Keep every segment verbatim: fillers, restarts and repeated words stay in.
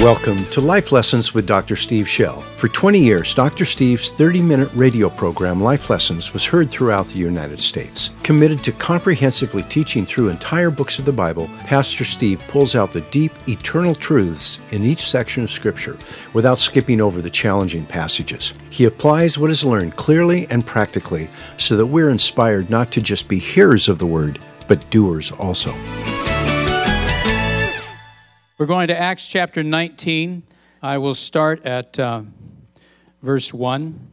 Welcome to Life Lessons with Doctor Steve Shell. For twenty years, Doctor Steve's thirty-minute radio program, Life Lessons, was heard throughout the United States. Committed to comprehensively teaching through entire books of the Bible, Pastor Steve pulls out the deep, eternal truths in each section of Scripture without skipping over the challenging passages. He applies what is learned clearly and practically so that we're inspired not to just be hearers of the Word, but doers also. We're going to Acts chapter nineteen. I will start at uh, verse one.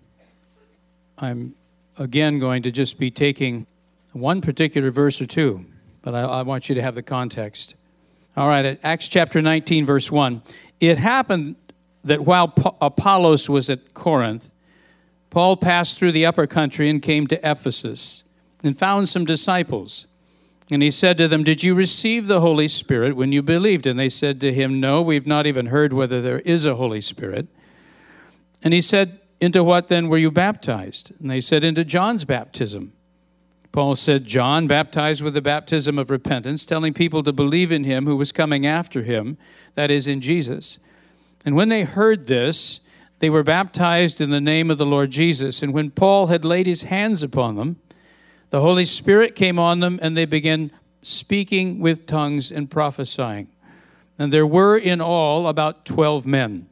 I'm again going to just be taking one particular verse or two, but I, I want you to have the context. All right, at Acts chapter nineteen, verse one. It happened that while Pa- Apollos was at Corinth, Paul passed through the upper country and came to Ephesus and found some disciples. And he said to them, "Did you receive the Holy Spirit when you believed?" And they said to him, "No, we've not even heard whether there is a Holy Spirit." And he said, "Into what then were you baptized?" And they said, "Into John's baptism." Paul said, "John baptized with the baptism of repentance, telling people to believe in him who was coming after him, that is, in Jesus." And when they heard this, they were baptized in the name of the Lord Jesus. And when Paul had laid his hands upon them, the Holy Spirit came on them, and they began speaking with tongues and prophesying. And there were in all about twelve men.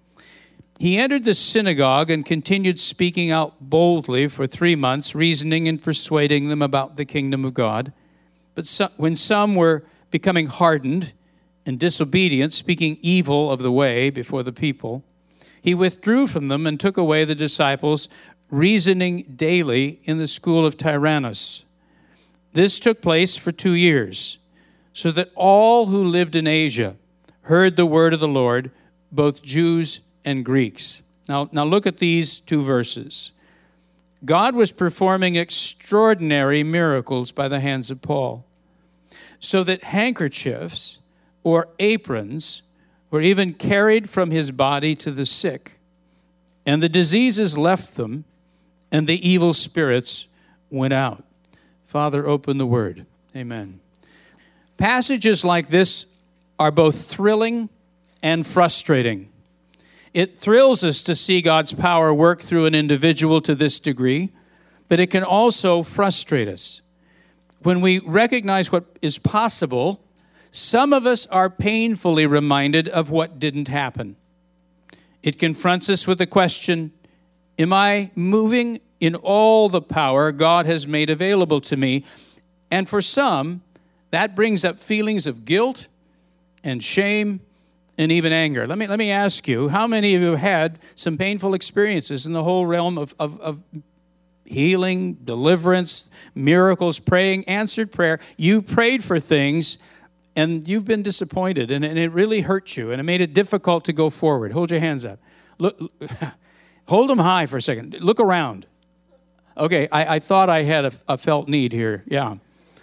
He entered the synagogue and continued speaking out boldly for three months, reasoning and persuading them about the kingdom of God. But so, when some were becoming hardened and disobedient, speaking evil of the way before the people, he withdrew from them and took away the disciples, reasoning daily in the school of Tyrannus. This took place for two years, so that all who lived in Asia heard the word of the Lord, both Jews and Greeks. Now, now look at these two verses. God was performing extraordinary miracles by the hands of Paul, so that handkerchiefs or aprons were even carried from his body to the sick, and the diseases left them, and the evil spirits went out. Father, open the word. Amen. Passages like this are both thrilling and frustrating. It thrills us to see God's power work through an individual to this degree, but it can also frustrate us. When we recognize what is possible, some of us are painfully reminded of what didn't happen. It confronts us with the question, am I moving in all the power God has made available to me? And for some, that brings up feelings of guilt and shame and even anger. Let me let me ask you, how many of you have had some painful experiences in the whole realm of, of, of healing, deliverance, miracles, praying, answered prayer? You prayed for things and you've been disappointed, and, and it really hurt you, and it made it difficult to go forward. Hold your hands up. Look, hold them high for a second. Look around. Okay, I, I thought I had a, a felt need here. Yeah.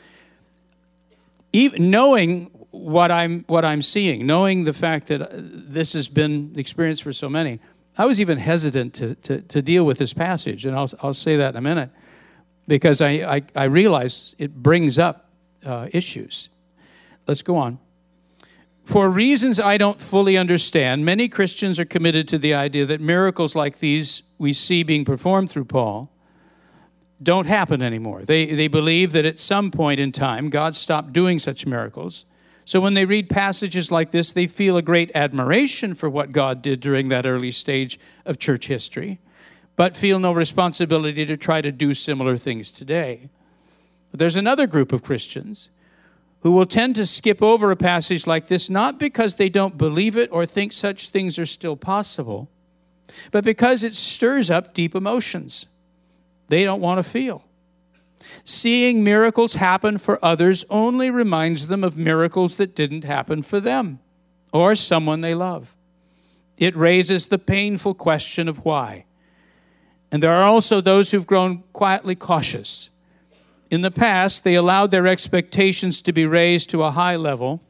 Even knowing what I'm what I'm seeing, knowing the fact that this has been the experience for so many, I was even hesitant to to, to deal with this passage, and I'll I'll say that in a minute, because I I, I realize it brings up uh, issues. Let's go on. For reasons I don't fully understand, many Christians are committed to the idea that miracles like these we see being performed through Paul don't happen anymore. They they believe that at some point in time, God stopped doing such miracles. So when they read passages like this, they feel a great admiration for what God did during that early stage of church history, but feel no responsibility to try to do similar things today. But there's another group of Christians who will tend to skip over a passage like this, not because they don't believe it or think such things are still possible, but because it stirs up deep emotions they don't want to feel. Seeing miracles happen for others only reminds them of miracles that didn't happen for them or someone they love. It raises the painful question of why. And there are also those who've grown quietly cautious. In the past, they allowed their expectations to be raised to a high level,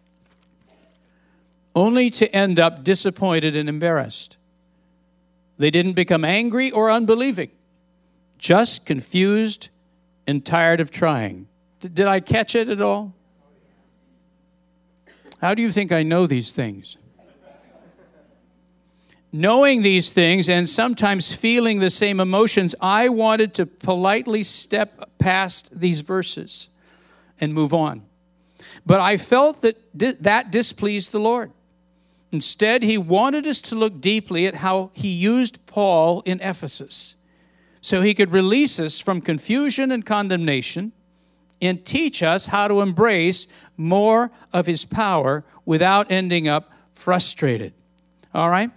only to end up disappointed and embarrassed. They didn't become angry or unbelieving, just confused and tired of trying. Did I catch it at all? How do you think I know these things? Knowing these things and sometimes feeling the same emotions, I wanted to politely step past these verses and move on. But I felt that that displeased the Lord. Instead, he wanted us to look deeply at how he used Paul in Ephesus so he could release us from confusion and condemnation and teach us how to embrace more of his power without ending up frustrated. All right?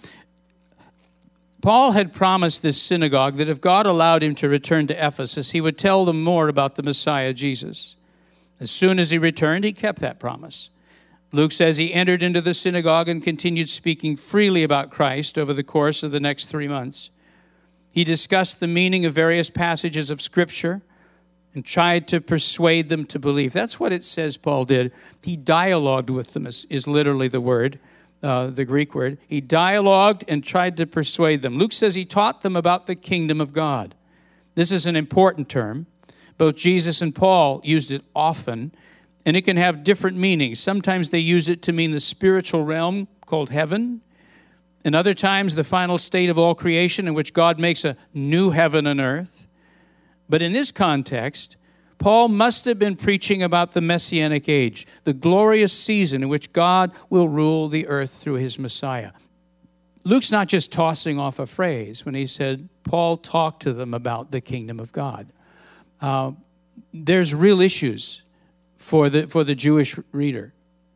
Paul had promised this synagogue that if God allowed him to return to Ephesus, he would tell them more about the Messiah, Jesus. As soon as he returned, he kept that promise. Luke says he entered into the synagogue and continued speaking freely about Christ over the course of the next three months. He discussed the meaning of various passages of Scripture and tried to persuade them to believe. That's what it says Paul did. He dialogued with them, is, is literally the word. Uh, the Greek word. He dialogued and tried to persuade them. Luke says he taught them about the kingdom of God. This is an important term. Both Jesus and Paul used it often, and it can have different meanings. Sometimes they use it to mean the spiritual realm called heaven, and other times the final state of all creation in which God makes a new heaven and earth. But in this context, Paul must have been preaching about the Messianic age, the glorious season in which God will rule the earth through his Messiah. Luke's not just tossing off a phrase when he said, Paul talked to them about the kingdom of God. Uh, there's real issues for the, for the Jewish reader.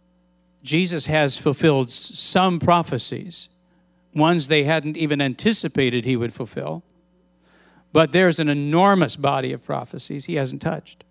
Jesus has fulfilled some prophecies, ones they hadn't even anticipated he would fulfill. But there's an enormous body of prophecies he hasn't touched.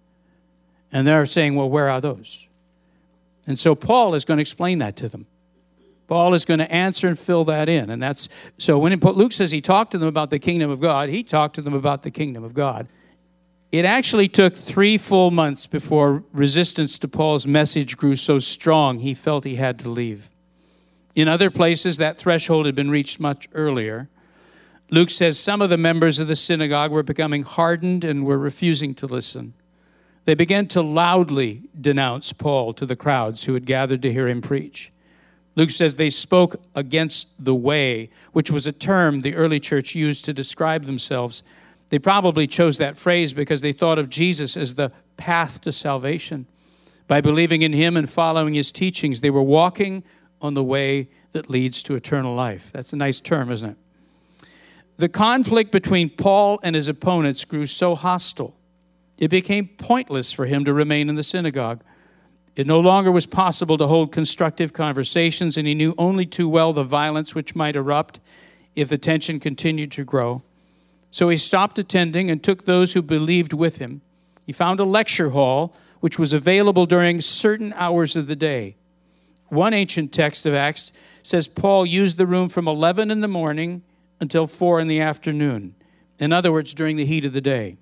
And they're saying, well, where are those? And so Paul is going to explain that to them. Paul is going to answer and fill that in. And that's so when Luke says he talked to them about the kingdom of God, he talked to them about the kingdom of God. It actually took three full months before resistance to Paul's message grew so strong he felt he had to leave. In other places, that threshold had been reached much earlier. Luke says some of the members of the synagogue were becoming hardened and were refusing to listen. They began to loudly denounce Paul to the crowds who had gathered to hear him preach. Luke says they spoke against the way, which was a term the early church used to describe themselves. They probably chose that phrase because they thought of Jesus as the path to salvation. By believing in him and following his teachings, they were walking on the way that leads to eternal life. That's a nice term, isn't it? The conflict between Paul and his opponents grew so hostile, it became pointless for him to remain in the synagogue. It no longer was possible to hold constructive conversations, and he knew only too well the violence which might erupt if the tension continued to grow. So he stopped attending and took those who believed with him. He found a lecture hall which was available during certain hours of the day. One ancient text of Acts says Paul used the room from eleven in the morning until four in the afternoon. In other words, during the heat of the day.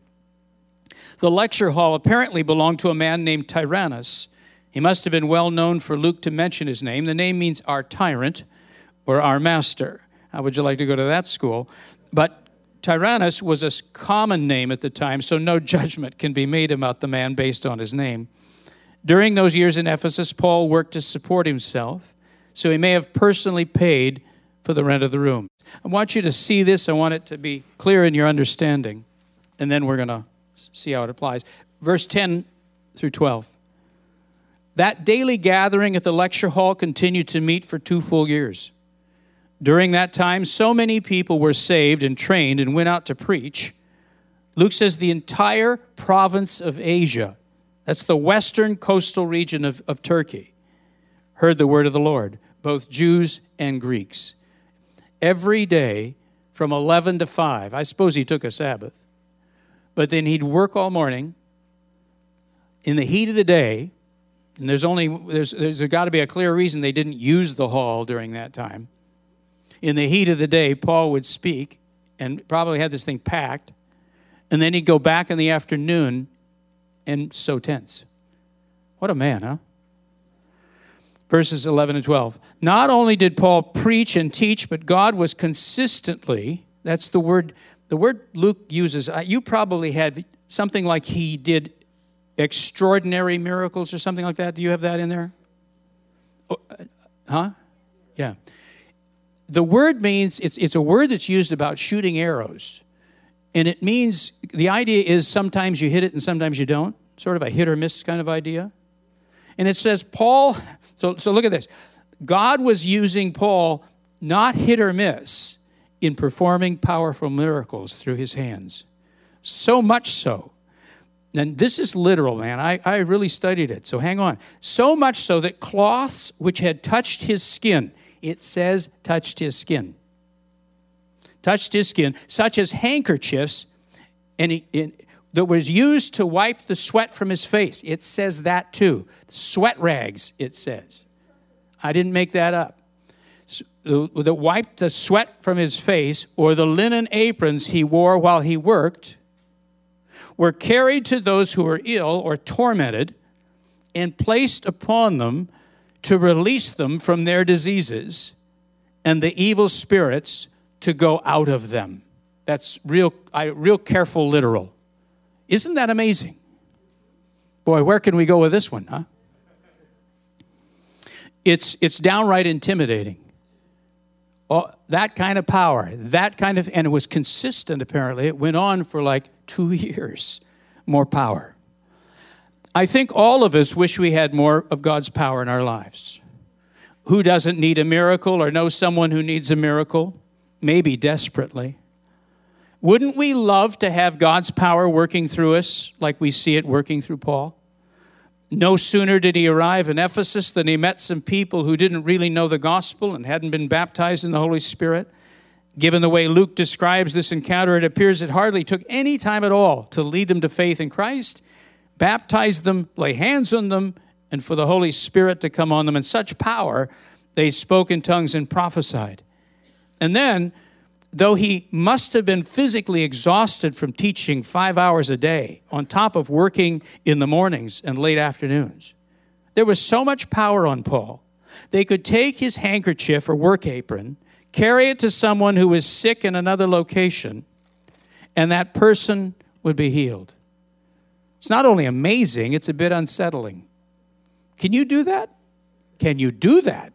The lecture hall apparently belonged to a man named Tyrannus. He must have been well known for Luke to mention his name. The name means our tyrant or our master. How would you like to go to that school? But Tyrannus was a common name at the time, so no judgment can be made about the man based on his name. During those years in Ephesus, Paul worked to support himself, so he may have personally paid for the rent of the room. I want you to see this. I want it to be clear in your understanding, and then we're going to see how it applies. Verse ten through twelve. That daily gathering at the lecture hall continued to meet for two full years. During that time, so many people were saved and trained and went out to preach. Luke says the entire province of Asia, that's the western coastal region of, of Turkey, heard the word of the Lord, both Jews and Greeks. Every day from eleven to five, I suppose he took a Sabbath, but then he'd work all morning in the heat of the day, and there's only, there's, there's got to be a clear reason they didn't use the hall during that time. In the heat of the day, Paul would speak and probably had this thing packed, and then he'd go back in the afternoon and sow tents. What a man, huh? Verses eleven and twelve. Not only did Paul preach and teach, but God was consistently, that's the word, the word Luke uses. You probably had something like he did extraordinary miracles or something like that. Do you have that in there? Oh, huh? Yeah. the word means, it's, it's a word that's used about shooting arrows. And it means, the idea is sometimes you hit it and sometimes you don't. Sort of a hit or miss kind of idea. And it says Paul, so, so look at this. God was using Paul not hit or miss in performing powerful miracles through his hands. So much so. And this is literal, man. I, I really studied it, so hang on. So much so that cloths which had touched his skin, it says touched his skin. Touched his skin, such as handkerchiefs, and he, in, that was used to wipe the sweat from his face. It says that too. Sweat rags, it says. I didn't make that up. So, that wiped the sweat from his face, or the linen aprons he wore while he worked, were carried to those who were ill or tormented and placed upon them to release them from their diseases and the evil spirits to go out of them. That's real, I, real careful literal. Isn't that amazing? Boy, where can we go with this one, huh? It's, it's downright intimidating. Oh, that kind of power, that kind of, and it was consistent apparently. It went on for like two years, more power. I think all of us wish we had more of God's power in our lives. Who doesn't need a miracle or know someone who needs a miracle? Maybe desperately. Wouldn't we love to have God's power working through us like we see it working through Paul? No sooner did he arrive in Ephesus than he met some people who didn't really know the gospel and hadn't been baptized in the Holy Spirit. Given the way Luke describes this encounter, it appears it hardly took any time at all to lead them to faith in Christ, baptize them, lay hands on them, and for the Holy Spirit to come on them in such power, they spoke in tongues and prophesied. And then, though he must have been physically exhausted from teaching five hours a day, on top of working in the mornings and late afternoons, there was so much power on Paul, they could take his handkerchief or work apron, carry it to someone who was sick in another location, and that person would be healed. It's not only amazing, it's a bit unsettling. Can you do that? Can you do that?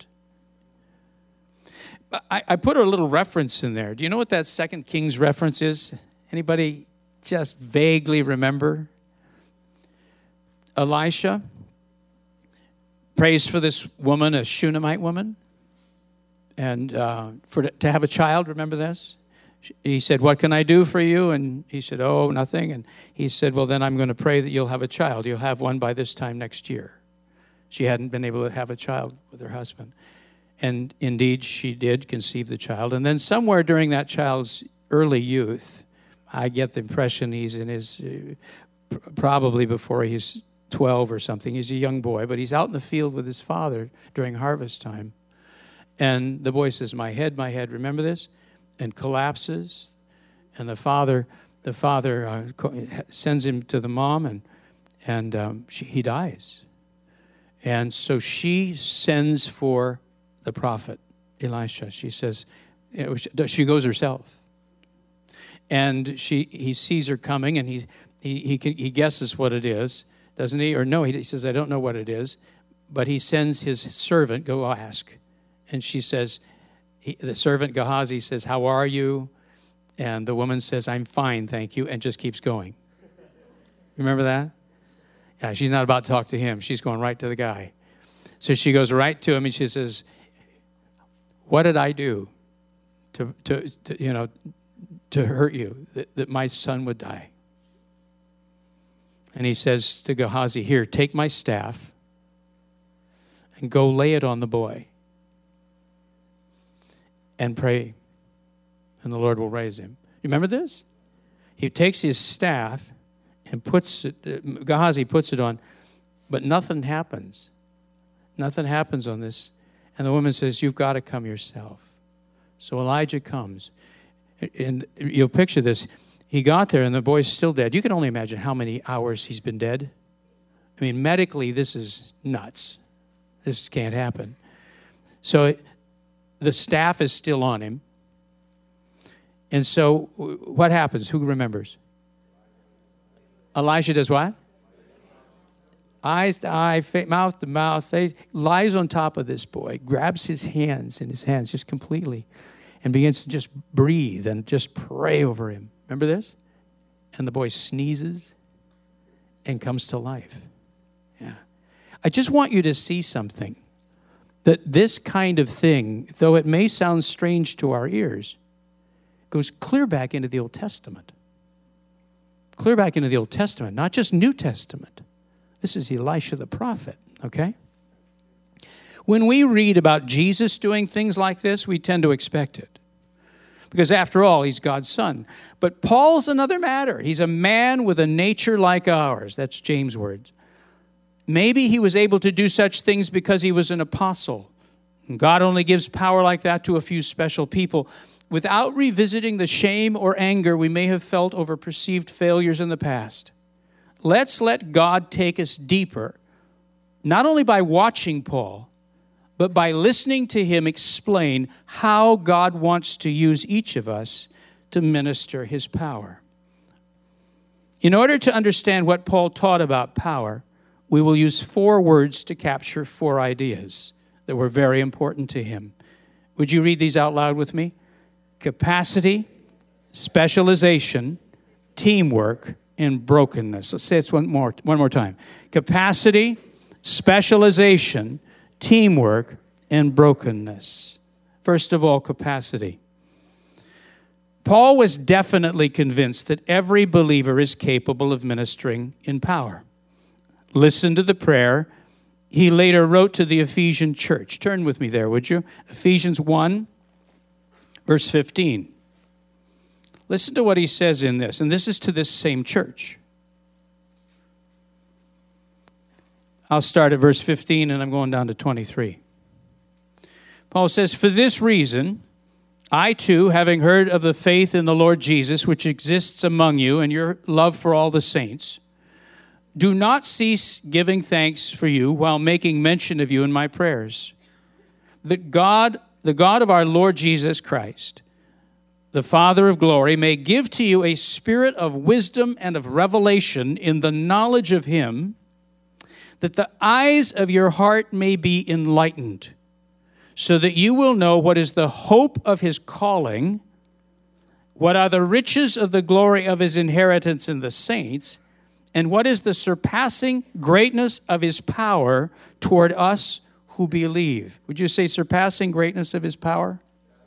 I, I put a little reference in there. Do you know what that Second Kings reference is? Anybody just vaguely remember? Elisha prays for this woman, a Shunammite woman, and uh, for to have a child. Remember this? He said, "What can I do for you?" And he said, "Oh, nothing." And he said, "Well, then I'm going to pray that you'll have a child. You'll have one by this time next year." She hadn't been able to have a child with her husband. And indeed, she did conceive the child. And then somewhere during that child's early youth, I get the impression he's in his, uh, probably before he's twelve or something. He's a young boy, but he's out in the field with his father during harvest time. And the boy says, "My head, my head," remember this? And collapses. And the father, the father uh, sends him to the mom, and, and um, she, he dies. And so she sends for the prophet Elisha. She says, she goes herself. And she, he sees her coming, and he, he, he, can, he guesses what it is, doesn't he? Or no, he says, "I don't know what it is." But he sends his servant, "Go ask." And she says, he, the servant Gehazi says, "How are you?" And the woman says, "I'm fine, thank you," and just keeps going. Remember that? Yeah, she's not about to talk to him. She's going right to the guy. So she goes right to him, and she says, "What did I do to, to, to you know, to hurt you, that, that my son would die?" And he says to Gehazi, "Here, take my staff and go lay it on the boy and pray, and the Lord will raise him." You remember this? He takes his staff and puts it, Gehazi puts it on, but nothing happens. Nothing happens on this. And the woman says, "You've got to come yourself." So Elijah comes. And you'll picture this. He got there and the boy's still dead. You can only imagine how many hours he's been dead. I mean, medically, this is nuts. This can't happen. So the staff is still on him. And so what happens? Who remembers? Elijah does what? eyes to eye, fa- mouth to mouth, face, lies on top of this boy, grabs his hands in his hands just completely, and begins to just breathe and just pray over him. Remember this? And the boy sneezes and comes to life. Yeah. I just want you to see something. That this kind of thing, though it may sound strange to our ears, goes clear back into the Old Testament. Clear back into the Old Testament, not just New Testament. This is Elisha the prophet, okay? When we read about Jesus doing things like this, we tend to expect it. Because after all, he's God's son. But Paul's another matter. He's a man with a nature like ours. That's James' words. Maybe he was able to do such things because he was an apostle. God only gives power like that to a few special people. Without revisiting the shame or anger we may have felt over perceived failures in the past, let's let God take us deeper, not only by watching Paul, but by listening to him explain how God wants to use each of us to minister his power. In order to understand what Paul taught about power, we will use four words to capture four ideas that were very important to him. Would you read these out loud with me? Capacity, specialization, teamwork, and brokenness. Let's say it one more, one more time. Capacity, specialization, teamwork, and brokenness. First of all, capacity. Paul was definitely convinced that every believer is capable of ministering in power. Listen to the prayer he later wrote to the Ephesian church. Turn with me there, would you? Ephesians one, verse fifteen. Listen to what he says in this, and this is to this same church. I'll start at verse fifteen, and I'm going down to twenty-three. Paul says, "For this reason, I too, having heard of the faith in the Lord Jesus, which exists among you, and your love for all the saints, do not cease giving thanks for you while making mention of you in my prayers. That God, the God of our Lord Jesus Christ, the Father of glory, may give to you a spirit of wisdom and of revelation in the knowledge of him, that the eyes of your heart may be enlightened, so that you will know what is the hope of his calling, what are the riches of the glory of his inheritance in the saints, and what is the surpassing greatness of his power toward us who believe." Would you say surpassing greatness of his power?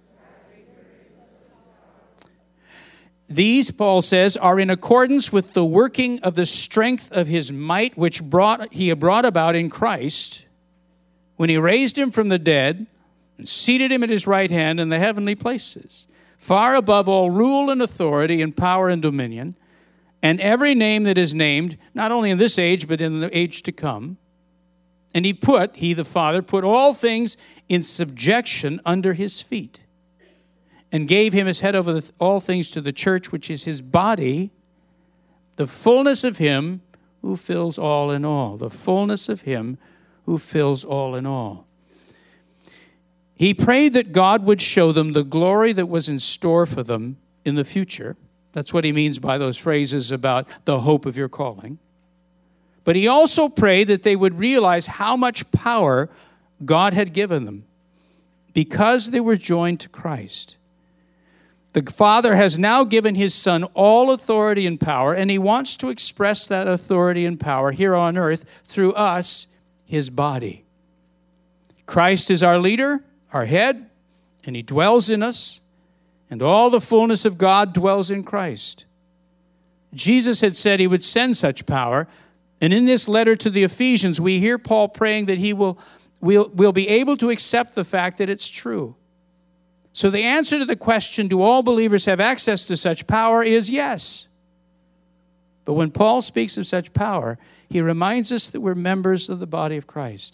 These, Paul says, are in accordance with the working of the strength of his might, which brought he brought about in Christ, when he raised him from the dead and seated him at his right hand in the heavenly places, far above all rule and authority and power and dominion, and every name that is named, not only in this age, but in the age to come. And he put, he the Father, put all things in subjection under his feet, and gave him as head over all things to the church, which is his body, the fullness of him who fills all in all. The fullness of him who fills all in all. He prayed that God would show them the glory that was in store for them in the future. That's what he means by those phrases about the hope of your calling. But he also prayed that they would realize how much power God had given them because they were joined to Christ. The Father has now given his Son all authority and power, and he wants to express that authority and power here on earth through us, his body. Christ is our leader, our head, and he dwells in us. And all the fullness of God dwells in Christ. Jesus had said he would send such power. And in this letter to the Ephesians, we hear Paul praying that he will, will, will be able to accept the fact that it's true. So the answer to the question, do all believers have access to such power, is yes. But when Paul speaks of such power, he reminds us that we're members of the body of Christ.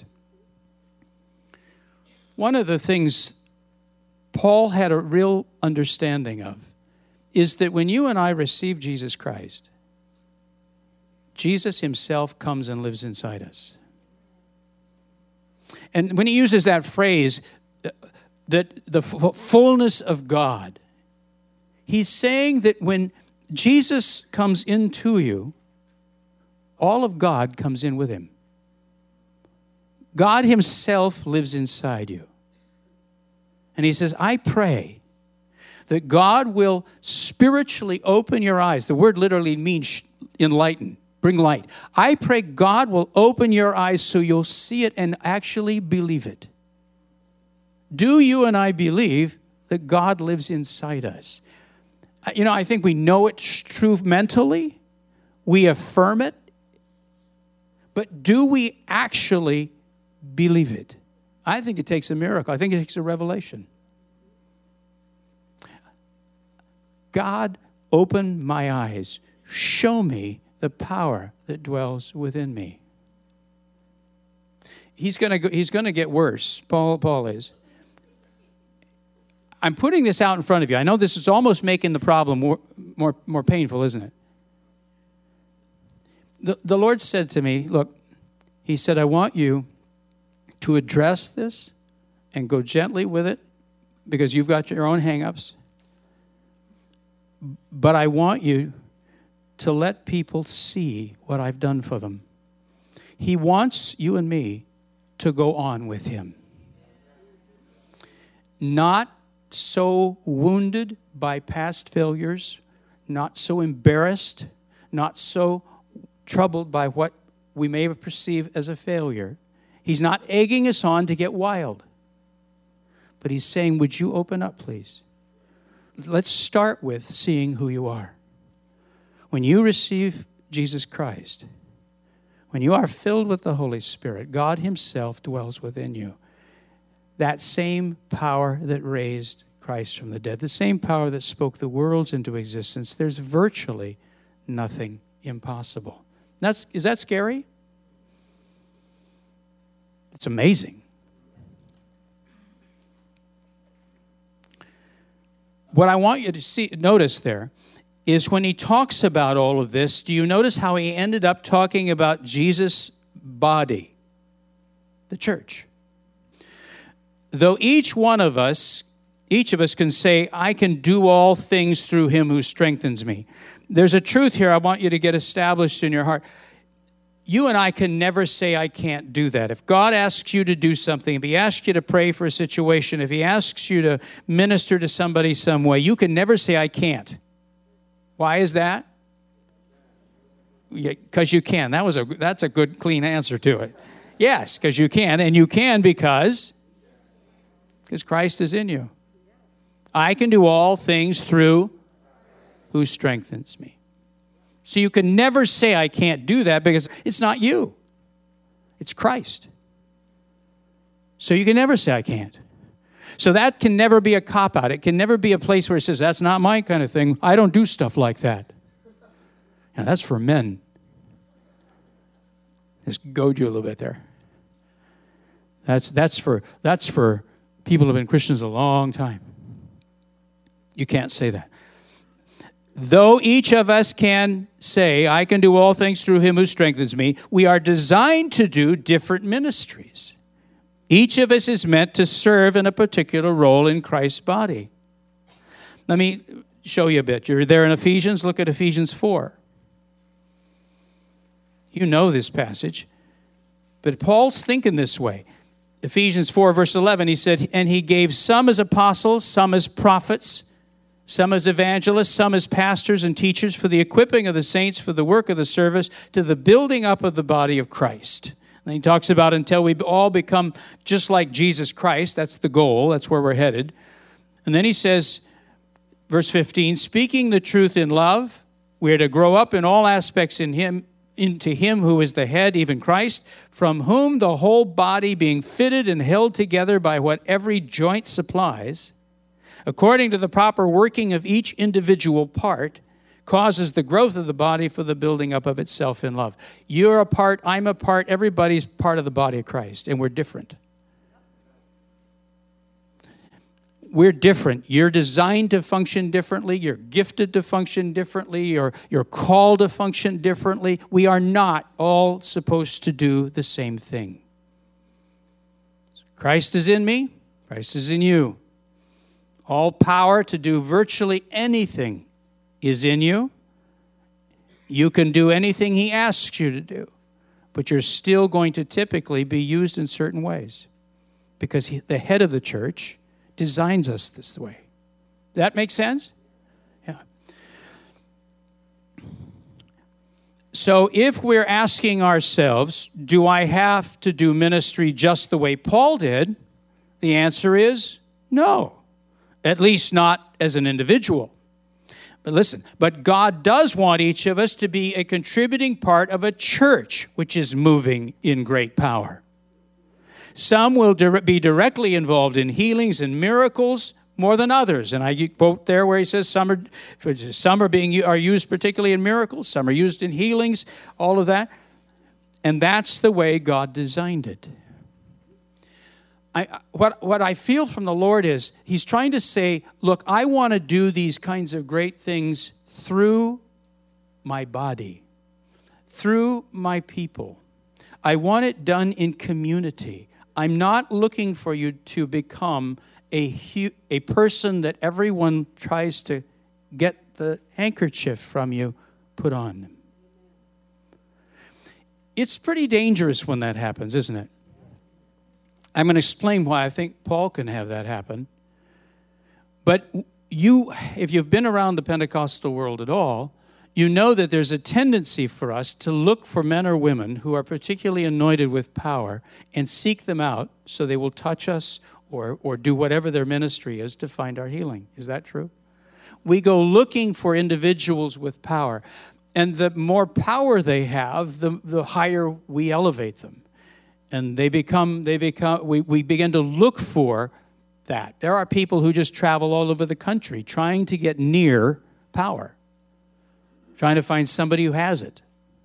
One of the things Paul had a real understanding of is that when you and I receive Jesus Christ, Jesus himself comes and lives inside us. And when he uses that phrase, that the f- fullness of God, he's saying that when Jesus comes into you, all of God comes in with him. God himself lives inside you. And he says, I pray that God will spiritually open your eyes. The word literally means enlighten, bring light. I pray God will open your eyes so you'll see it and actually believe it. Do you and I believe that God lives inside us? You know, I think we know it's true mentally. We affirm it. But do we actually believe it? I think it takes a miracle. I think it takes a revelation. God, open my eyes. Show me the power that dwells within me. He's going to go, he's going to get worse. Paul, Paul is. I'm putting this out in front of you. I know this is almost making the problem more, more, more painful, isn't it? The, the Lord said to me, look, he said, I want you to address this and go gently with it because you've got your own hang-ups. But I want you to let people see what I've done for them. He wants you and me to go on with him. Not so wounded by past failures, not so embarrassed, not so troubled by what we may perceive as a failure. He's not egging us on to get wild. But he's saying, would you open up, please? Let's start with seeing who you are. When you receive Jesus Christ, when you are filled with the Holy Spirit, God himself dwells within you. That same power that raised Christ from the dead, the same power that spoke the worlds into existence, there's virtually nothing impossible. That's, is that scary? It's amazing. What I want you to see, notice there is when he talks about all of this, do you notice how he ended up talking about Jesus' body, the church? Though each one of us, each of us can say, I can do all things through him who strengthens me. There's a truth here I want you to get established in your heart. You and I can never say, I can't do that. If God asks you to do something, if he asks you to pray for a situation, if he asks you to minister to somebody some way, you can never say, I can't. Why is that? Because you can. That was a, that's a good, clean answer to it. Yes, because you can. And you can because, because Christ is in you. I can do all things through who strengthens me. So you can never say, I can't do that, because it's not you. It's Christ. So you can never say, I can't. So that can never be a cop-out. It can never be a place where it says, that's not my kind of thing. I don't do stuff like that. Now, that's for men. Just goad you a little bit there. That's, that's, for, that's for people who have been Christians a long time. You can't say that. Though each of us can say, I can do all things through him who strengthens me, we are designed to do different ministries. Each of us is meant to serve in a particular role in Christ's body. Let me show you a bit. You're there in Ephesians. Look at Ephesians four. You know this passage. But Paul's thinking this way. Ephesians four, verse eleven, he said, and he gave some as apostles, some as prophets, some as evangelists, some as pastors and teachers for the equipping of the saints for the work of the service to the building up of the body of Christ. And he talks about until we all become just like Jesus Christ. That's the goal. That's where we're headed. And then he says, verse fifteen, speaking the truth in love, we are to grow up in all aspects in him, into him who is the head, even Christ, from whom the whole body being fitted and held together by what every joint supplies, according to the proper working of each individual part, causes the growth of the body for the building up of itself in love. You're a part, I'm a part, everybody's part of the body of Christ, and we're different. We're different. You're designed to function differently. You're gifted to function differently. You're, you're called to function differently. We are not all supposed to do the same thing. Christ is in me. Christ is in you. All power to do virtually anything is in you. You can do anything he asks you to do. but you're still going to typically be used in certain ways because he, the head of the church designs us this way. That makes sense? Yeah. So if we're asking ourselves, do I have to do ministry just the way Paul did? The answer is no, at least not as an individual. But listen, but God does want each of us to be a contributing part of a church which is moving in great power. Some will be directly involved in healings and miracles more than others. And I quote there where he says some are, some are being are used particularly in miracles, some are used in healings, all of that. And that's the way God designed it. I, what, what I feel from the Lord is he's trying to say, look, I want to do these kinds of great things through my body, through my people. I want it done in community. I'm not looking for you to become a, a person that everyone tries to get the handkerchief from you put on them. It's pretty dangerous when that happens, isn't it? I'm going to explain why I think Paul can have that happen. But you, if you've been around the Pentecostal world at all, you know that there's a tendency for us to look for men or women who are particularly anointed with power and seek them out so they will touch us or, or do whatever their ministry is to find our healing. Is that true? We go looking for individuals with power. And the more power they have, the, the higher we elevate them. And they become, they become. We, we begin to look for that. There are people who just travel all over the country trying to get near power, trying to find somebody who has it.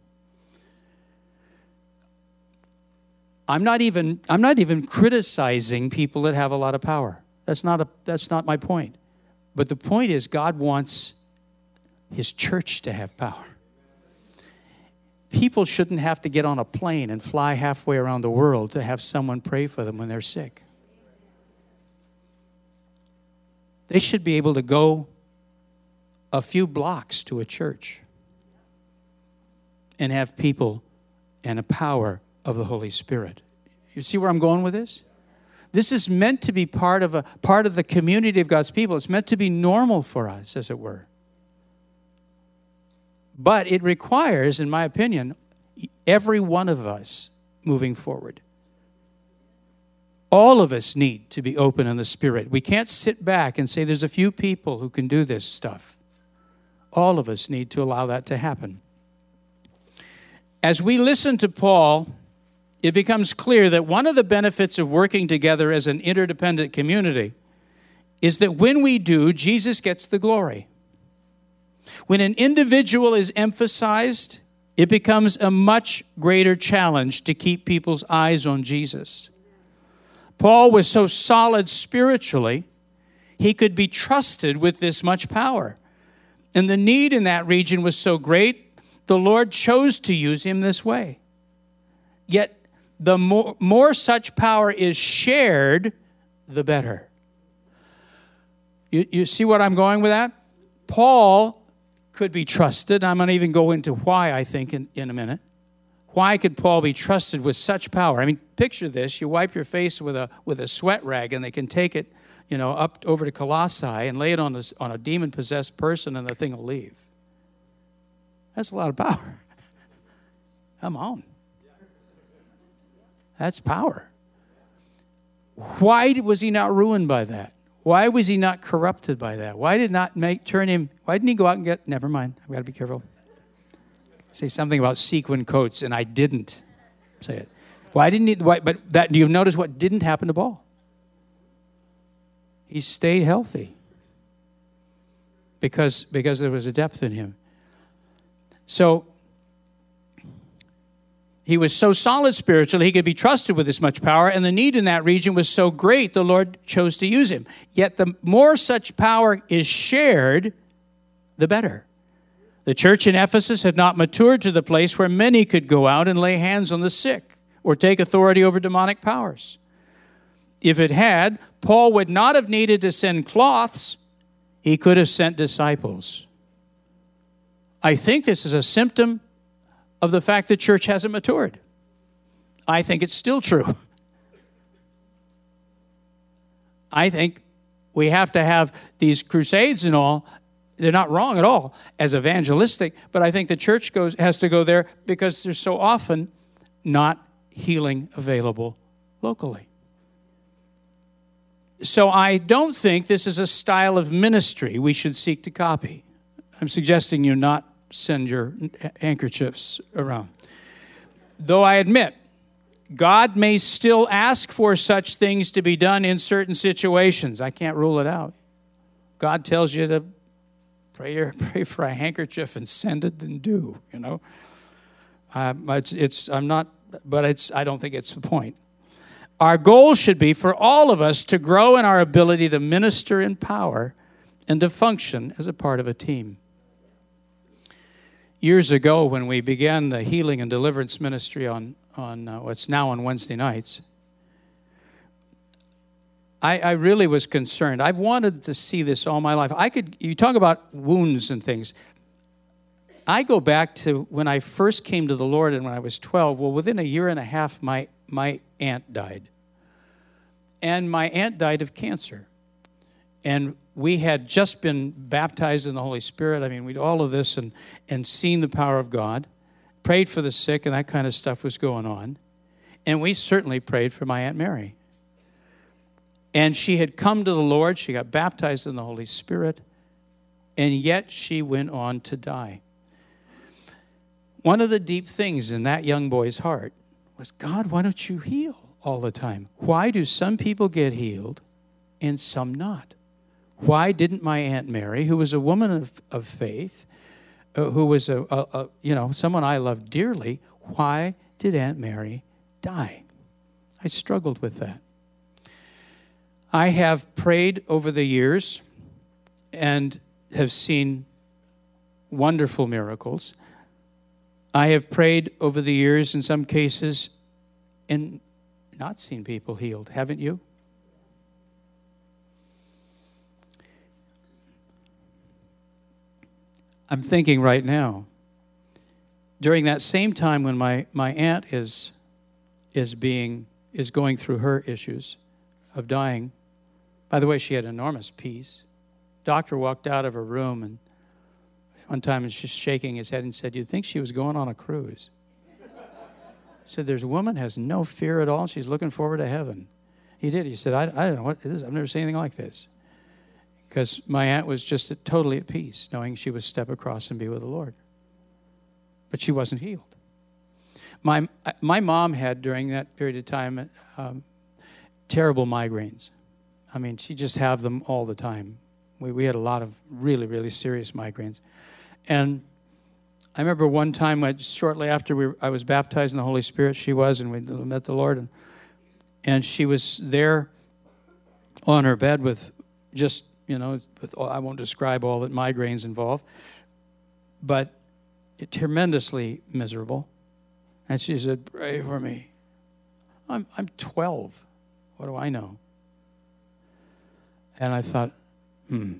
I'm not even, I'm not even criticizing people that have a lot of power. That's not a, that's not my point. But the point is God wants his church to have power. People shouldn't have to get on a plane and fly halfway around the world to have someone pray for them when they're sick. They should be able to go a few blocks to a church and have people and a power of the Holy Spirit. You see where I'm going with this? This is meant to be part of a part of the community of God's people. It's meant to be normal for us, as it were. But it requires, in my opinion, every one of us moving forward. All of us need to be open in the Spirit. We can't sit back and say there's a few people who can do this stuff. All of us need to allow that to happen. As we listen to Paul, it becomes clear that one of the benefits of working together as an interdependent community is that when we do, Jesus gets the glory. When an individual is emphasized, it becomes a much greater challenge to keep people's eyes on Jesus. Paul was so solid spiritually, he could be trusted with this much power. And the need in that region was so great, the Lord chose to use him this way. Yet, the more, more such power is shared, the better. You, you see what I'm going with that? Paul could be trusted. I'm going to even go into why, I think, in, in a minute. Why could Paul be trusted with such power? I mean, picture this. You wipe your face with a with a sweat rag, and they can take it, you know, up over to Colossae and lay it on, this, on a demon-possessed person, and the thing will leave. That's a lot of power. Come on. That's power. Why was he not ruined by that? Why was he not corrupted by that? Why did not make turn him? Why didn't he go out and get? Never mind. I've got to be careful. Say something about sequin coats, and I didn't say it. Why didn't he? Why, but that do you notice what didn't happen to Paul? He stayed healthy because because there was a depth in him. So he was so solid spiritually, he could be trusted with this much power, and the need in that region was so great, the Lord chose to use him. Yet the more such power is shared, the better. The church in Ephesus had not matured to the place where many could go out and lay hands on the sick or take authority over demonic powers. If it had, Paul would not have needed to send cloths. He could have sent disciples. I think this is a symptom of the fact that church hasn't matured. I think it's still true. I think we have to have these crusades and all. They're not wrong at all as evangelistic, but I think the church goes has to go there because there's so often not healing available locally. So I don't think this is a style of ministry we should seek to copy. I'm suggesting you not send your handkerchiefs around. Though I admit, God may still ask for such things to be done in certain situations. I can't rule it out. God tells you to pray, your, pray for a handkerchief and send it and do, you know. Uh, it's, it's, I'm not, but it's, I don't think it's the point. Our goal should be for all of us to grow in our ability to minister in power and to function as a part of a team. Years ago, when we began the healing and deliverance ministry on, on uh, what's now on Wednesday nights, I, I really was concerned. I've wanted to see this all my life. I could, you talk about wounds and things. I go back to when I first came to the Lord and when I was twelve. Well, within a year and a half, my, my aunt died. And my aunt died of cancer. And we had just been baptized in the Holy Spirit. I mean, we'd all of this and, and seen the power of God, prayed for the sick, and that kind of stuff was going on. And we certainly prayed for my Aunt Mary. And she had come to the Lord. She got baptized in the Holy Spirit. And yet she went on to die. One of the deep things in that young boy's heart was, God, why don't you heal all the time? Why do some people get healed and some not? Why didn't my Aunt Mary, who was a woman of, of faith, uh, who was a, a, a you know someone I loved dearly, why did Aunt Mary die? I struggled with that. I have prayed over the years and have seen wonderful miracles. I have prayed over the years in some cases and not seen people healed. Haven't you? I'm thinking right now, during that same time when my, my aunt is is being is going through her issues of dying. By the way, she had enormous peace. Doctor walked out of her room and one time was just shaking his head and said, "You'd think she was going on a cruise." Said, "There's a woman has no fear at all. She's looking forward to heaven." He did. He said, I, I don't know what it is. I've never seen anything like this. Because my aunt was just at, totally at peace, knowing she would step across and be with the Lord. But she wasn't healed. My my mom had, during that period of time, um, terrible migraines. I mean, she just had them all the time. We, we had a lot of really, really serious migraines. And I remember one time, I, shortly after we were, I was baptized in the Holy Spirit, she was, and we met the Lord. And, and she was there on her bed with just, you know, with, I won't describe all that migraines involve, but it, tremendously miserable. And she said, "Pray for me." I'm I'm twelve. What do I know? And I thought, hmm.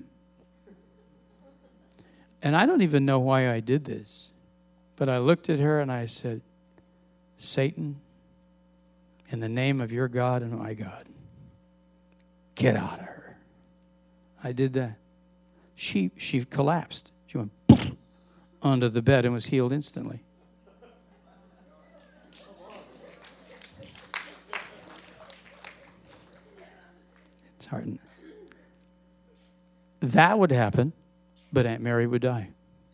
And I don't even know why I did this, but I looked at her and I said, "Satan, in the name of your God and my God, get out of her." I did that. She she collapsed. She went poof, onto the bed and was healed instantly. It's hard. That would happen, but Aunt Mary would die.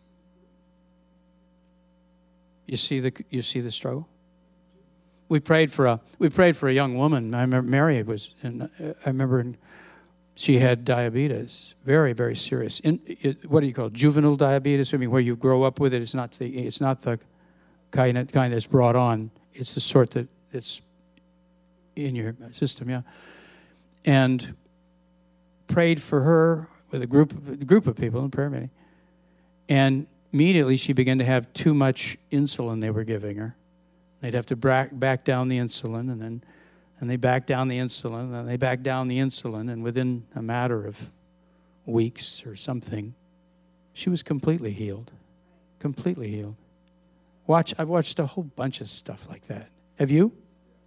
You see the you see the struggle? We prayed for a we prayed for a young woman. I remember Mary was, and I remember she had diabetes, very very serious. In, it, what do you call it? Juvenile diabetes? I mean, where you grow up with it. It's not the it's not the kind of, kind that's brought on. It's the sort that it's in your system, yeah. And prayed for her with a group of, a group of people in a prayer meeting, and immediately she began to have too much insulin they were giving her. They'd have to back, back down the insulin, and then and they back down the insulin, and then they back down the insulin, and within a matter of weeks or something, she was completely healed. Completely healed. Watch, I've watched a whole bunch of stuff like that. Have you?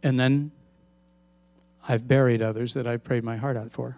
And then I've buried others that I've prayed my heart out for.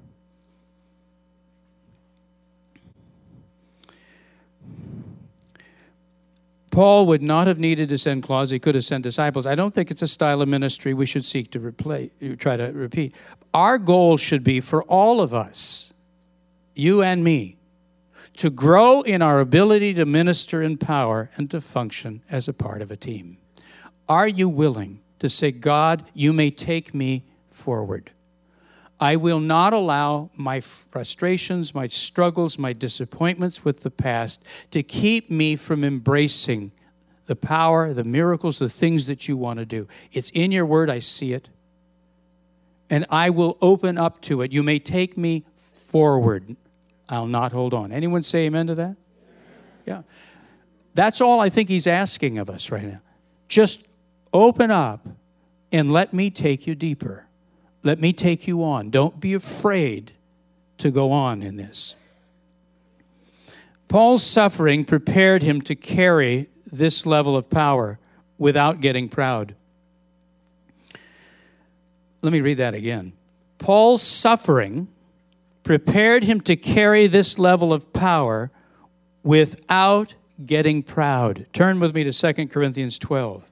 Paul would not have needed to send clause. He could have sent disciples. I don't think it's a style of ministry we should seek to replace, try to repeat. Our goal should be for all of us, you and me, to grow in our ability to minister in power and to function as a part of a team. Are you willing to say, God, you may take me forward? I will not allow my frustrations, my struggles, my disappointments with the past to keep me from embracing the power, the miracles, the things that you want to do. It's in your word, I see it. And I will open up to it. You may take me forward. I'll not hold on. Anyone say amen to that? Yeah. That's all I think he's asking of us right now. Just open up and let me take you deeper. Let me take you on. Don't be afraid to go on in this. Paul's suffering prepared him to carry this level of power without getting proud. Let me read that again. Paul's suffering prepared him to carry this level of power without getting proud. Turn with me to Second Corinthians twelve.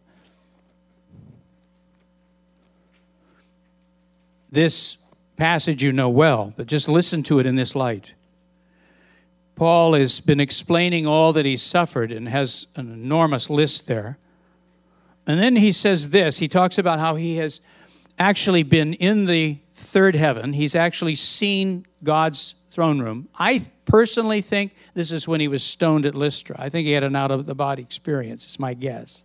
This passage you know well, but just listen to it in this light. Paul has been explaining all that he suffered and has an enormous list there. And then he says this. He talks about how he has actually been in the third heaven. He's actually seen God's throne room. I personally think this is when he was stoned at Lystra. I think he had an out-of-the-body experience. It's my guess.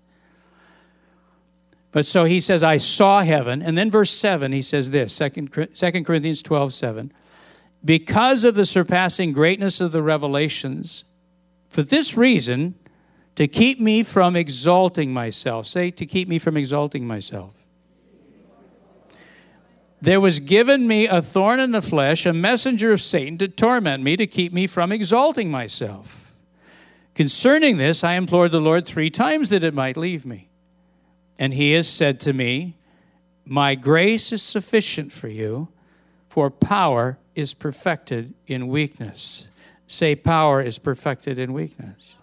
But so he says, I saw heaven. And then verse seven, he says this, Second Corinthians twelve, seven. Because of the surpassing greatness of the revelations, for this reason, to keep me from exalting myself. Say, to keep me from exalting myself. There was given me a thorn in the flesh, a messenger of Satan to torment me, to keep me from exalting myself. Concerning this, I implored the Lord three times that it might leave me. And he has said to me, my grace is sufficient for you, for power is perfected in weakness. Say, power is perfected in weakness.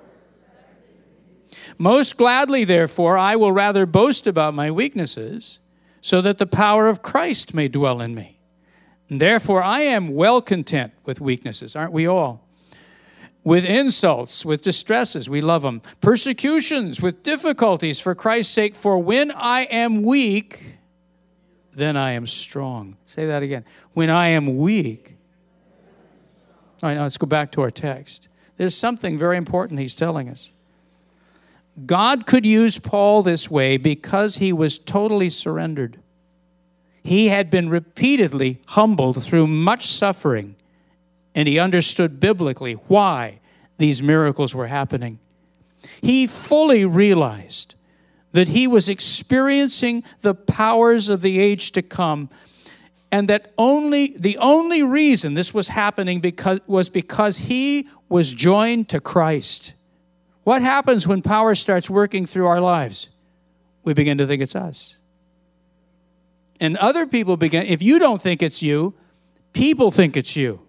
Most gladly, therefore, I will rather boast about my weaknesses, so that the power of Christ may dwell in me. And therefore, I am well content with weaknesses, aren't we all? With insults, with distresses, we love them. Persecutions, with difficulties for Christ's sake. For when I am weak, then I am strong. Say that again. When I am weak. All right, now let's go back to our text. There's something very important he's telling us. God could use Paul this way because he was totally surrendered. He had been repeatedly humbled through much suffering. And he understood biblically why these miracles were happening. He fully realized that he was experiencing the powers of the age to come, and that only the only reason this was happening because, was because he was joined to Christ. What happens when power starts working through our lives? We begin to think it's us. And other people begin, if you don't think it's you, people think it's you.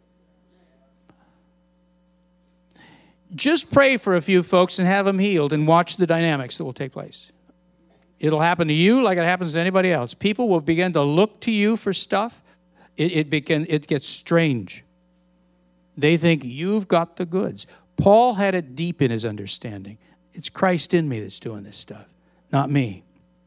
Just pray for a few folks and have them healed and watch the dynamics that will take place. It'll happen to you like it happens to anybody else. People will begin to look to you for stuff. It, it, begin, it gets strange. They think you've got the goods. Paul had it deep in his understanding. It's Christ in me that's doing this stuff, not me.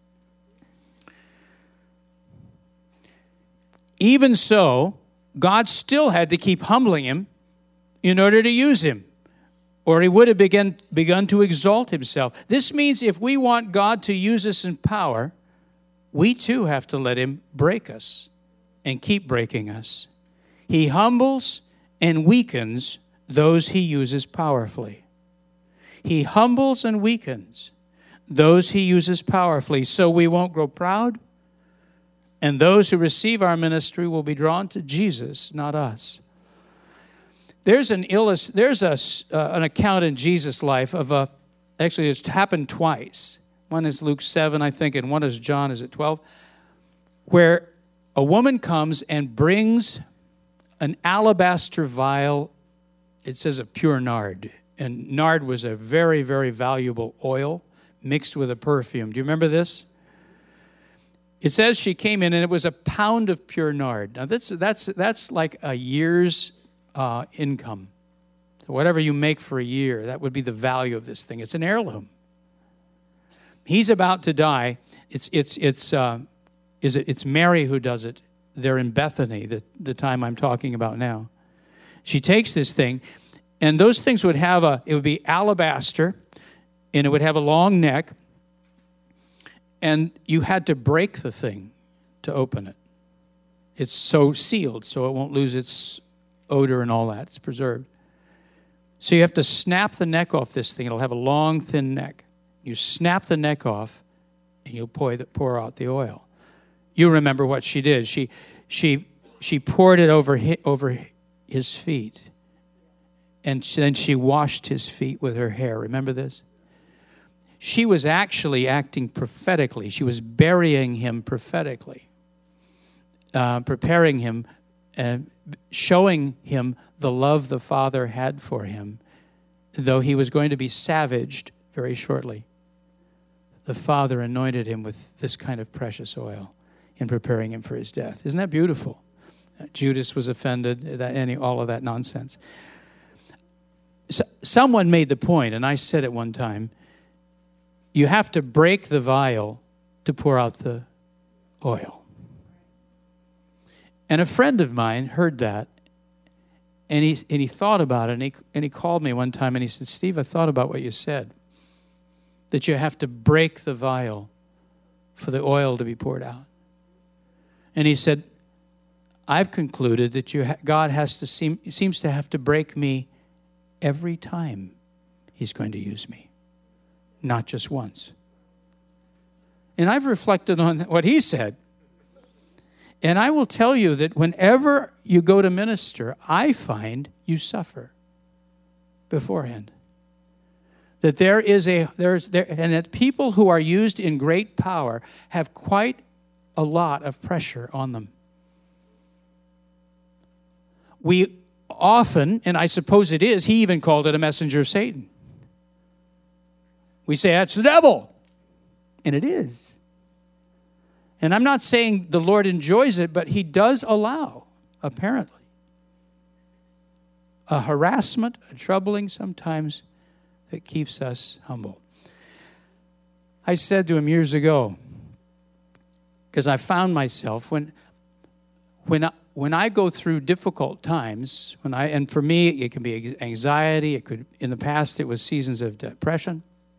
Even so, God still had to keep humbling him in order to use him, or he would have begun, begun to exalt himself. This means if we want God to use us in power, we too have to let him break us and keep breaking us. He humbles and weakens those he uses powerfully. He humbles and weakens those he uses powerfully, so we won't grow proud, and those who receive our ministry will be drawn to Jesus, not us. There's an illust- There's a uh, an account in Jesus' life of a. Actually, it's happened twice. One is Luke seven, I think, and one is John, is it twelve? Where a woman comes and brings an alabaster vial, it says of pure nard. And nard was a very, very valuable oil mixed with a perfume. Do you remember this? It says she came in and it was a pound of pure nard. Now that's that's that's like a year's uh, income. So whatever you make for a year, that would be the value of this thing. It's an heirloom. He's about to die. It's it's it's uh, is it? It's Mary who does it. They're in Bethany, the the time I'm talking about now. She takes this thing, and those things would have a. It would be alabaster, and it would have a long neck. And you had to break the thing to open it. It's so sealed, so it won't lose its odor and all that. It's preserved. So you have to snap the neck off this thing. It'll have a long, thin neck. You snap the neck off, and you pour, the, pour out the oil. You remember what she did. She she she poured it over his, over his feet, and then she washed his feet with her hair. Remember this? She was actually acting prophetically. She was burying him prophetically, uh, preparing him, uh, showing him the love the Father had for him, though he was going to be savaged very shortly. The Father anointed him with this kind of precious oil in preparing him for his death. Isn't that beautiful? Uh, Judas was offended, that, any, all of that nonsense. So, someone made the point, and I said it one time, you have to break the vial to pour out the oil. And a friend of mine heard that, and he and he thought about it, and he, and he called me one time, and he said, Steve, I thought about what you said, that you have to break the vial for the oil to be poured out. And he said, I've concluded that you ha- God has to seem seems to have to break me every time he's going to use me. Not just once. And I've reflected on what he said. And I will tell you that whenever you go to minister, I find you suffer beforehand. That there is a, there's there, and that people who are used in great power have quite a lot of pressure on them. We often, and I suppose it is, he even called it a messenger of Satan. We say, that's the devil. And it is. And I'm not saying the Lord enjoys it, but he does allow, apparently, a harassment, a troubling sometimes that keeps us humble. I said to him years ago, because I found myself, when when I, when I go through difficult times, when I and for me, it can be anxiety, it could, in the past, it was seasons of depression.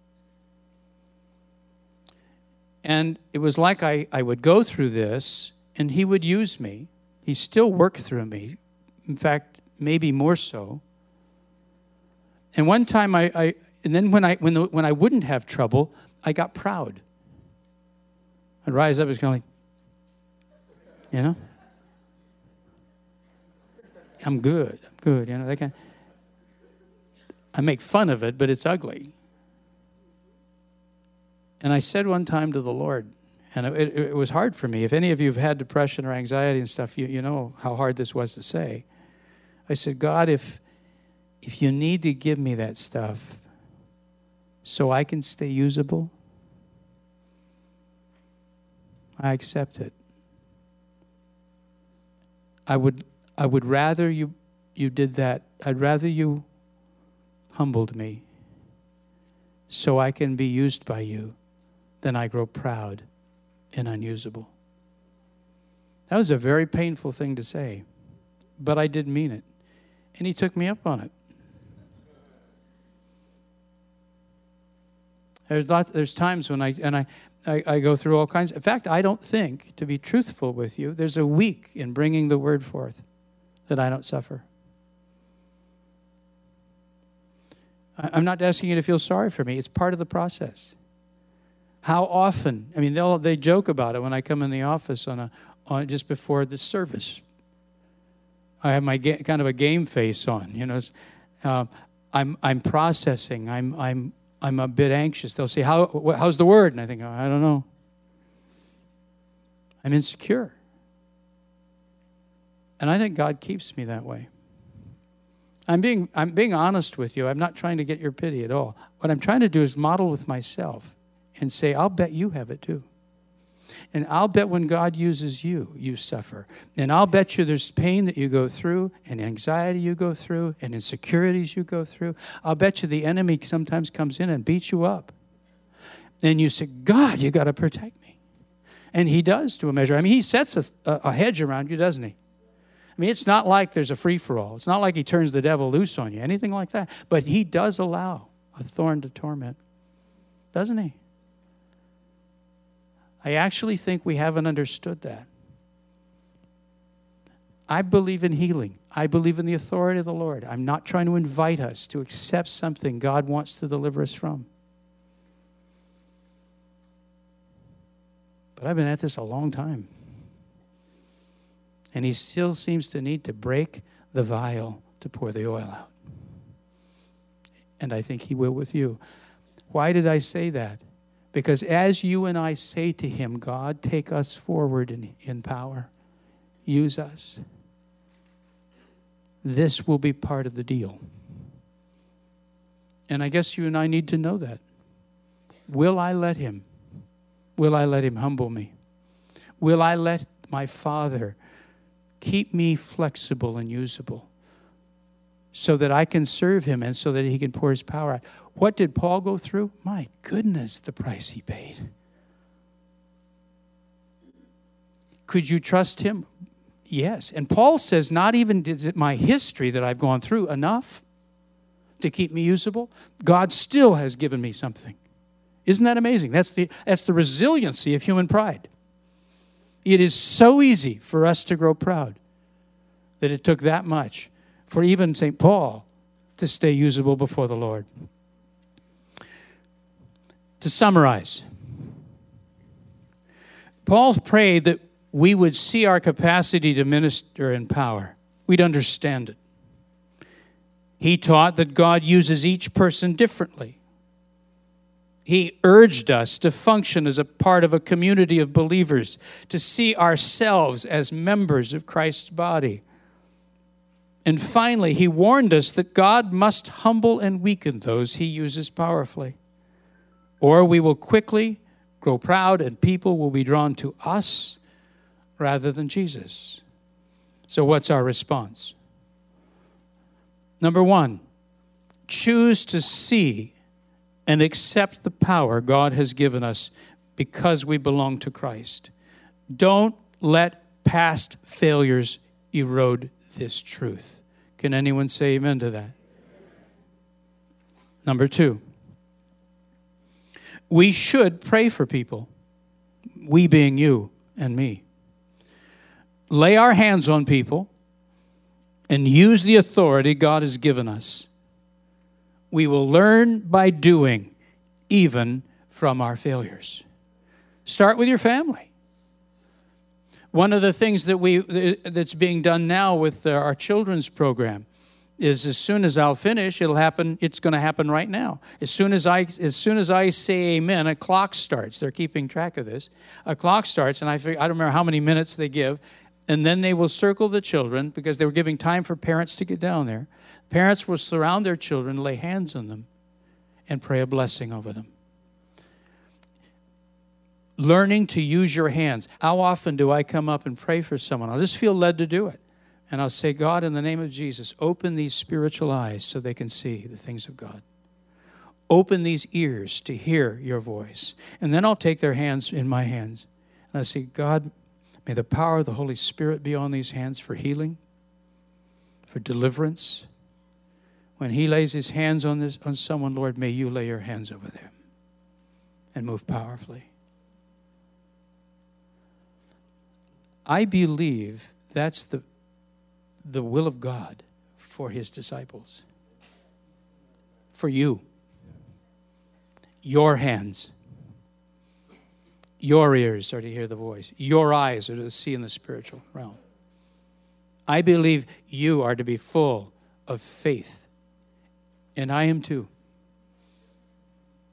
And it was like I, I would go through this, and he would use me. He still worked through me. In fact, maybe more so. And one time, I, I and then when I when the, when I wouldn't have trouble, I got proud. I'd rise up and go like, you know, I'm good, I'm good. You know, that kind. I make fun of it, but it's ugly. And I said one time to the Lord, and it, it was hard for me. If any of you have had depression or anxiety and stuff, you, you know how hard this was to say. I said, God, if if you need to give me that stuff so I can stay usable, I accept it. I would I would rather you you did that. I'd rather you humbled me so I can be used by you than I grow proud and unusable. That was a very painful thing to say, but I did mean it. And he took me up on it. There's lots, there's times when I, and I, I, I go through all kinds. In fact, I don't think, to be truthful with you, there's a week in bringing the word forth that I don't suffer. I'm not asking you to feel sorry for me. It's part of the process. How often? I mean, they'll they joke about it when I come in the office on a on just before the service. I have my ga- kind of a game face on. You know, uh, I'm I'm processing. I'm I'm I'm a bit anxious. They'll say, How, how's the word? And I think, oh, I don't know. I'm insecure. And I think God keeps me that way. I'm being, I'm being honest with you. I'm not trying to get your pity at all. What I'm trying to do is model with myself and say, I'll bet you have it too. And I'll bet when God uses you, you suffer. And I'll bet you there's pain that you go through and anxiety you go through and insecurities you go through. I'll bet you the enemy sometimes comes in and beats you up. And you say, God, you got to protect me. And he does to a measure. I mean, he sets a, a hedge around you, doesn't he? I mean, it's not like there's a free-for-all. It's not like he turns the devil loose on you, anything like that. But he does allow a thorn to torment, doesn't he? I actually think we haven't understood that. I believe in healing. I believe in the authority of the Lord. I'm not trying to invite us to accept something God wants to deliver us from. But I've been at this a long time. And he still seems to need to break the vial to pour the oil out. And I think he will with you. Why did I say that? Because as you and I say to him, God, take us forward in, in power. Use us. This will be part of the deal. And I guess you and I need to know that. Will I let him? Will I let him humble me? Will I let my Father keep me flexible and usable so that I can serve him and so that he can pour his power out? What did Paul go through? My goodness, the price he paid. Could you trust him? Yes. And Paul says, not even is it my history that I've gone through enough to keep me usable. God still has given me something. Isn't that amazing? That's the, that's the resiliency of human pride. It is so easy for us to grow proud that it took that much for even Saint Paul to stay usable before the Lord. To summarize, Paul prayed that we would see our capacity to minister in power. We'd understand it. He taught that God uses each person differently. He urged us to function as a part of a community of believers, to see ourselves as members of Christ's body. And finally, he warned us that God must humble and weaken those he uses powerfully, or we will quickly grow proud and people will be drawn to us rather than Jesus. So what's our response? Number one, choose to see and accept the power God has given us because we belong to Christ. Don't let past failures erode this truth. Can anyone say amen to that? Number two, we should pray for people, we being you and me. Lay our hands on people and use the authority God has given us. We will learn by doing, even from our failures. Start with your family. One of the things that we that's being done now with our children's program is as soon as I'll finish, it'll happen. It's going to happen right now. As soon as I as soon as I say amen, a clock starts. They're keeping track of this. A clock starts, and I figure, I don't remember how many minutes they give, and then they will circle the children because they were giving time for parents to get down there. Parents will surround their children, lay hands on them, and pray a blessing over them. Learning to use your hands. How often do I come up and pray for someone? I'll just feel led to do it. And I'll say, God, in the name of Jesus, open these spiritual eyes so they can see the things of God. Open these ears to hear your voice. And then I'll take their hands in my hands. And I say, God, may the power of the Holy Spirit be on these hands for healing, for deliverance. When he lays his hands on this on someone, Lord, may you lay your hands over them and move powerfully. I believe that's the the will of God for his disciples. For you. Your hands. Your ears are to hear the voice. Your eyes are to see in the spiritual realm. I believe you are to be full of faith. And I am too.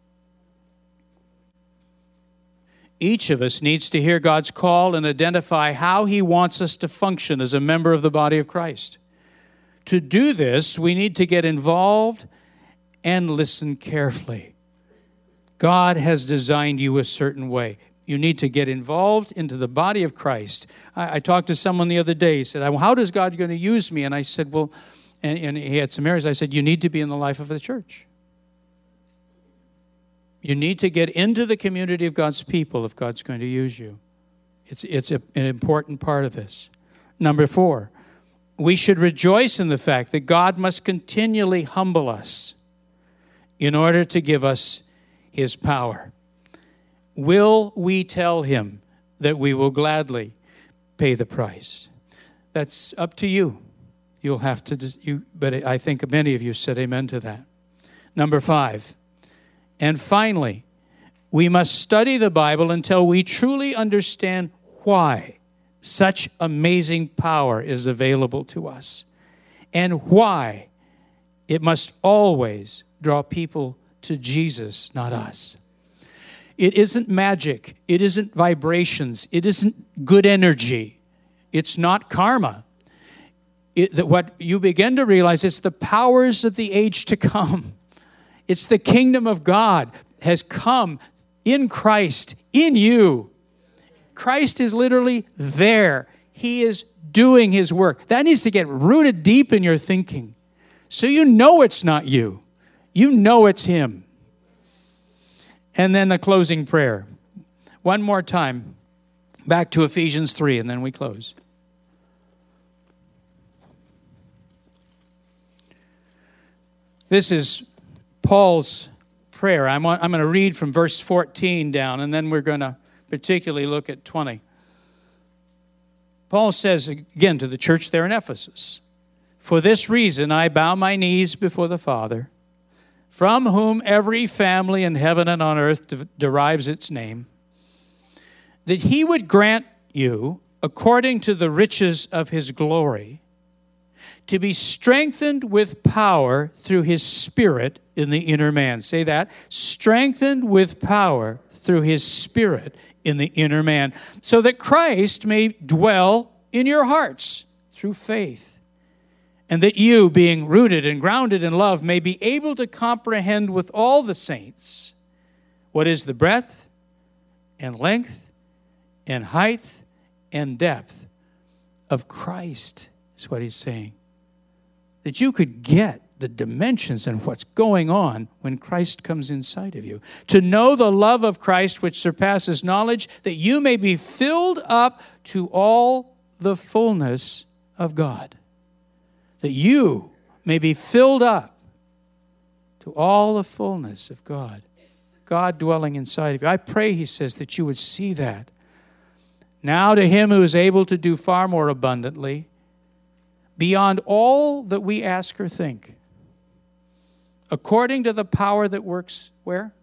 Each of us needs to hear God's call and identify how He wants us to function as a member of the body of Christ. To do this, we need to get involved and listen carefully. God has designed you a certain way. You need to get involved into the body of Christ. I, I talked to someone the other day. He said, well, how is God going to use me? And I said, well, and, and he had some areas. I said, you need to be in the life of the church. You need to get into the community of God's people if God's going to use you. It's, it's a, an important part of this. Number four, we should rejoice in the fact that God must continually humble us in order to give us His power. Will we tell Him that we will gladly pay the price? That's up to you. You'll have to, you, but I think many of you said amen to that. Number five, and finally, we must study the Bible until we truly understand why such amazing power is available to us and why it must always draw people to Jesus, not us. It isn't magic. It isn't vibrations. It isn't good energy. It's not karma. It, that what you begin to realize, it's the powers of the age to come. It's the kingdom of God has come in Christ, in you. Christ is literally there. He is doing His work. That needs to get rooted deep in your thinking. So you know it's not you. You know it's Him. And then the closing prayer. One more time. Back to Ephesians three, and then we close. This is Paul's prayer. I'm, on, I'm going to read from verse fourteen down, and then we're going to particularly look at twenty. Paul says again to the church there in Ephesus, "For this reason I bow my knees before the Father, from whom every family in heaven and on earth de- derives its name, that He would grant you, according to the riches of His glory, to be strengthened with power through His Spirit in the inner man." Say that. Strengthened with power through His Spirit in the inner man, so that Christ may dwell in your hearts through faith, and that you, being rooted and grounded in love, may be able to comprehend with all the saints what is the breadth and length and height and depth of Christ, is what he's saying. That you could get the dimensions and what's going on when Christ comes inside of you. To know the love of Christ which surpasses knowledge, that you may be filled up to all the fullness of God. That you may be filled up to all the fullness of God. God dwelling inside of you. I pray, he says, that you would see that. Now to Him who is able to do far more abundantly, beyond all that we ask or think, according to the power that works where?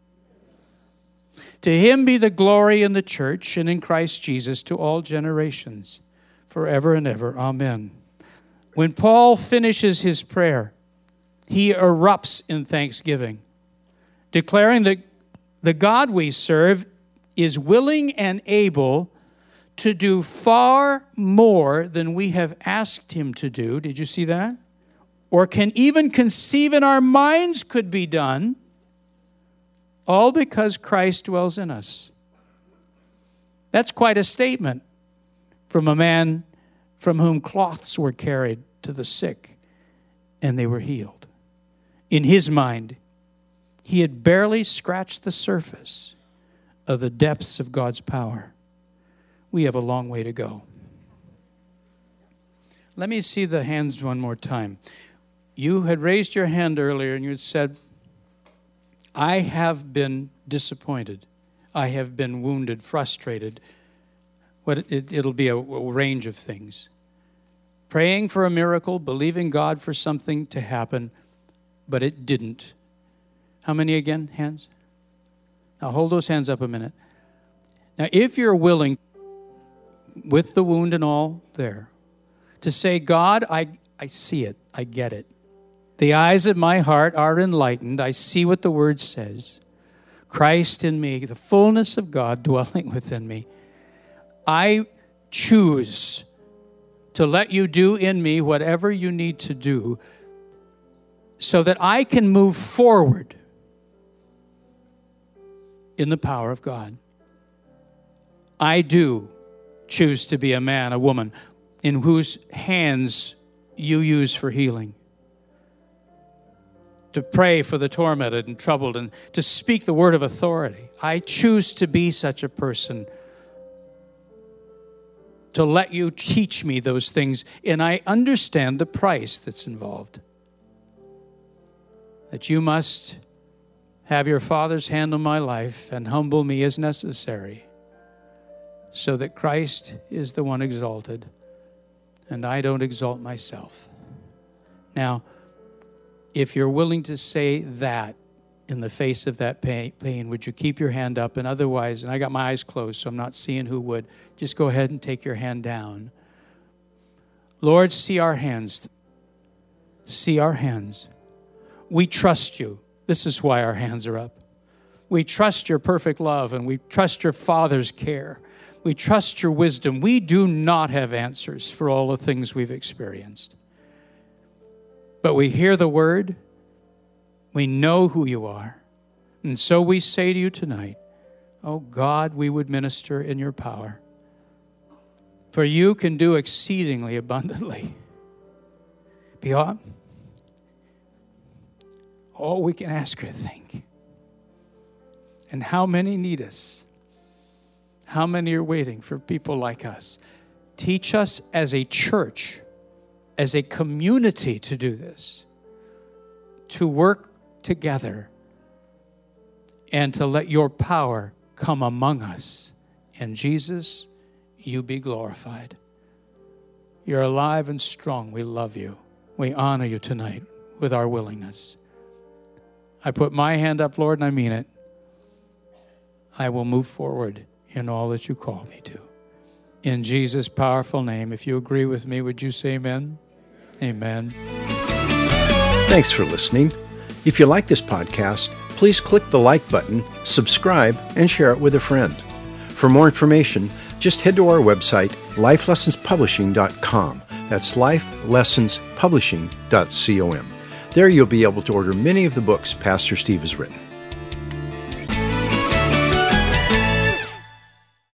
To Him be the glory in the church and in Christ Jesus to all generations, forever and ever. Amen. When Paul finishes his prayer, he erupts in thanksgiving, declaring that the God we serve is willing and able to do far more than we have asked Him to do. Did you see that? Or can even conceive in our minds could be done, all because Christ dwells in us. That's quite a statement from a man from whom cloths were carried to the sick and they were healed. In his mind, he had barely scratched the surface of the depths of God's power. We have a long way to go. Let me see the hands one more time. You had raised your hand earlier and you had said, I have been disappointed. I have been wounded, frustrated. What it, it'll be a, a range of things. Praying for a miracle, believing God for something to happen, but it didn't. How many again? Hands? Now hold those hands up a minute. Now if you're willing, with the wound and all there, to say, God, I, I see it. I get it. The eyes of my heart are enlightened. I see what the Word says. Christ in me, the fullness of God dwelling within me. I choose to let you do in me whatever you need to do so that I can move forward in the power of God. I do choose to be a man, a woman, in whose hands you use for healing, to pray for the tormented and troubled, and to speak the word of authority. I choose to be such a person, to let you teach me those things, and I understand the price that's involved. That you must have your Father's hand on my life and humble me as necessary, so that Christ is the one exalted, and I don't exalt myself. Now, if you're willing to say that in the face of that pain, would you keep your hand up? And otherwise, and I got my eyes closed, so I'm not seeing who would, just go ahead and take your hand down. Lord, see our hands. See our hands. We trust you. This is why our hands are up. We trust your perfect love, and we trust your Father's care. We trust your wisdom. We do not have answers for all the things we've experienced. But we hear the word. We know who you are. And so we say to you tonight, oh God, we would minister in your power. For you can do exceedingly abundantly beyond all we can ask or think. And how many need us? How many are waiting for people like us? Teach us as a church, as a community to do this, to work together and to let your power come among us. And Jesus, you be glorified. You're alive and strong. We love you. We honor you tonight with our willingness. I put my hand up, Lord, and I mean it. I will move forward in all that you call me to. In Jesus' powerful name, if you agree with me, would you say amen? Amen. Thanks for listening. If you like this podcast, please click the like button, subscribe, and share it with a friend. For more information, just head to our website, life lessons publishing dot com. That's life lessons publishing dot com. There you'll be able to order many of the books Pastor Steve has written.